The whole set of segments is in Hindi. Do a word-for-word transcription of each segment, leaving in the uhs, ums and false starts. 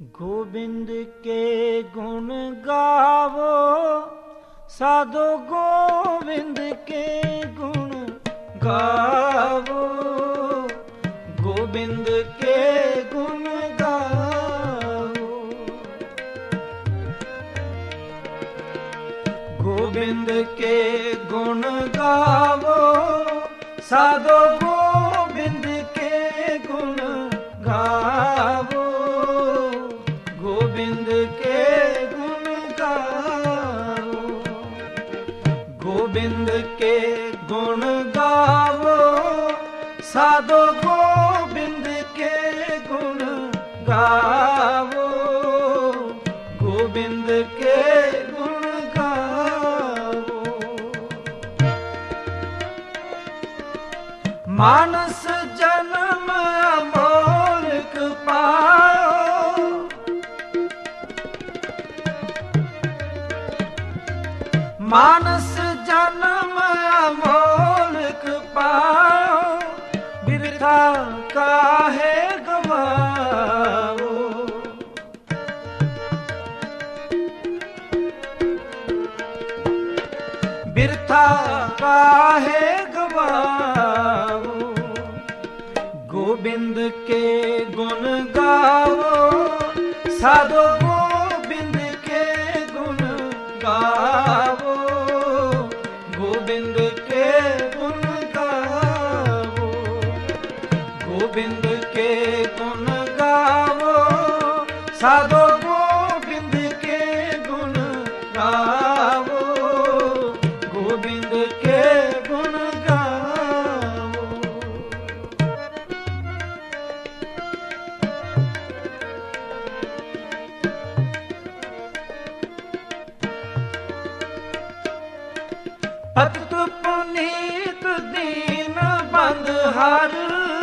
गोविंद के गुण गावो साधो, गोविंद के गुण गावो, गोविंद के गुण गावो, गोविंद के गुण गावो साधो, गोविंद के गुण गावो, गोविंद के गुण गावो, गोविंद के गुण गावो साधो, गोविंद के गुण गावो, गोविंद के गुण गावो। मानस जन्म अमोलक पायो, मानस जन्म अमोलक पायो, बिरथा काहे गवाओ, बिरथा काहे गवाओ, गोविंद के गुण गावो साधो, गोविंद के गुण गावो, गोविंद के गुण गावो, गोविंद के गुण गावो साधो, गोविंद के गुण गावो, गोविंद के गुण गावो। पतित पुनीत दीन बंधुहार,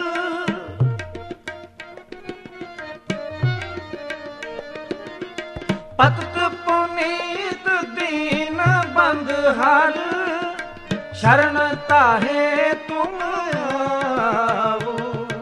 पतित पुनीत दीन बंधुहार, शरण ताहे तुम आवो,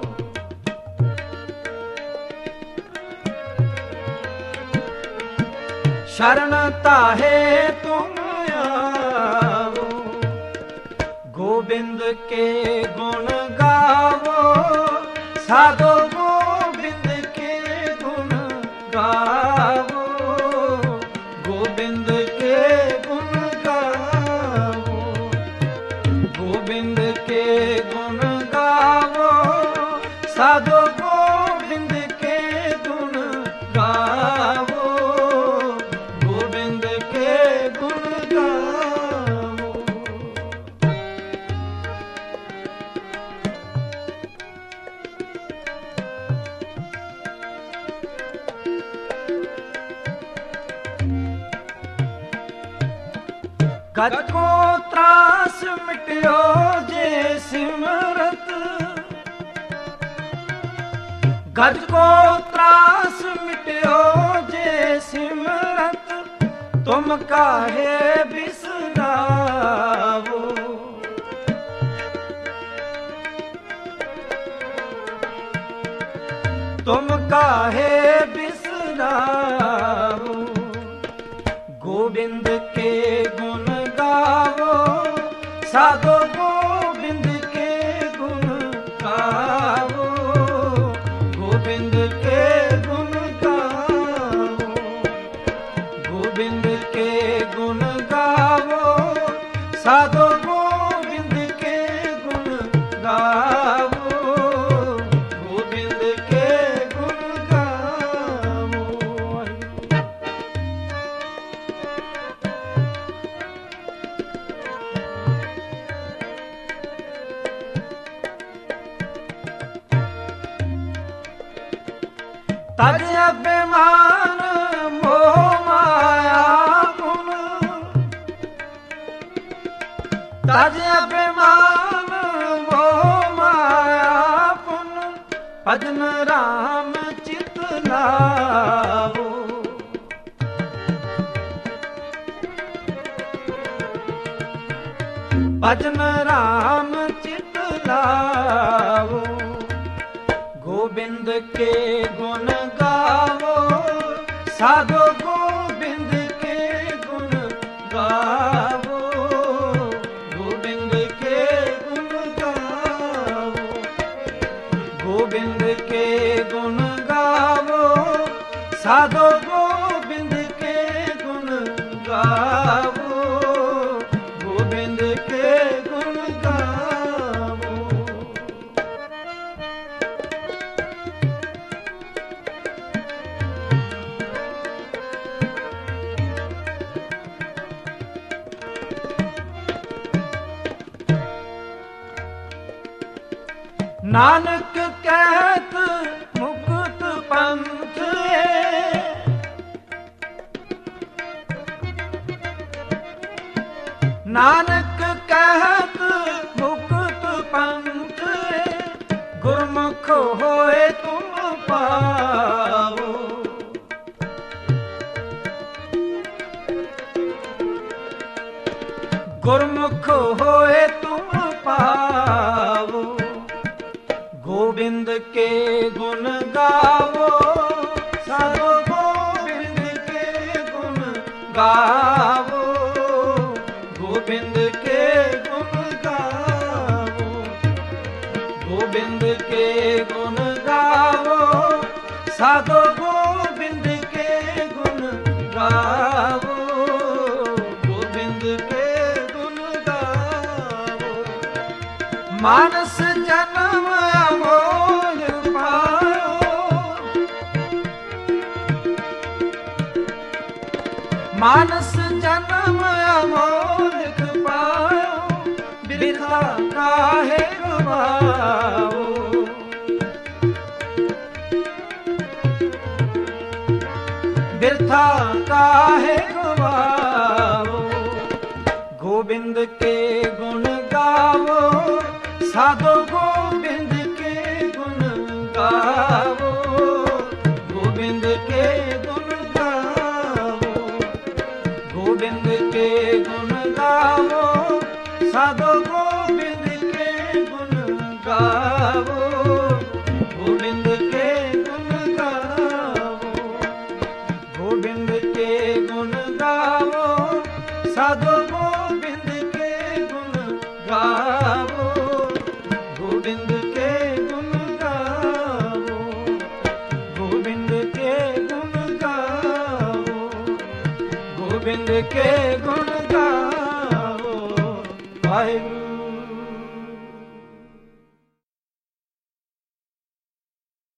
शरण ताहे तुम आवो, गोविंद के गुण गावो साधो, गोविंद के गुण गावो, गोविंद के गुण गावो, गोविंद के गुण गावो साधो, गोविंद के गुण गावो, गोविंद के गुण गावो। गज को त्रास मिट्यो जे सिमरत, गज को त्रास मिट्यो जे सिमरत, तुम काहे बिसरावो, तुम काहे बिसरावो, गोविंद के गुण गावो साधो, गोविंद के गुण गावो, गोविंद के गुण गावो, गोविंद के गुण गावो साधो, गोविंद के गुण गावो, गोविंद के गुण गावो। तज अभिमान मोह माया गुण, तज अभिमान मोह माया गुण, भजन राम चित लावो, भजन राम चित लावो, गोविंद के गुण गावो, साधो गोविंद के गुण गावो, गोविंद के गुण गावो, गोविंद के गुण गावो, साधो गोविंद के गुण गावो, गोविंद के गुण गावो। नानक कहत मुक्त पंथ है, नानक कहत मुक्त पंथ है, गुरमुख होए तुम पाओ, गुरमुख होए तुम पाओ, गोविंद के गुण गावो, साधो गोविंद के गुण गावो, गोविंद के गुण गावो, गोविंद के गुण गावो, साधो गोविंद के गुण गावो, गोविंद के गुण गावो। मानस जन्म अमोल पायो, मानस जन्म अमोल पायो, बिरथा काहे गवाओ, बिरथा काहे गवाओ, गोविंद के गुण गावो, साधो गोविंद के गुण गावो, गोविंद के गुण गावो, गोविंद के गुण गावो, साधो गोविंद के गुण गावो, गोविंद के गुण गावो, गोविंद के गुण गावो, साधो गोविंद के गुण गावो, गोविंद के गुण गावो, गोविंद के गुण गावो, गोविंद के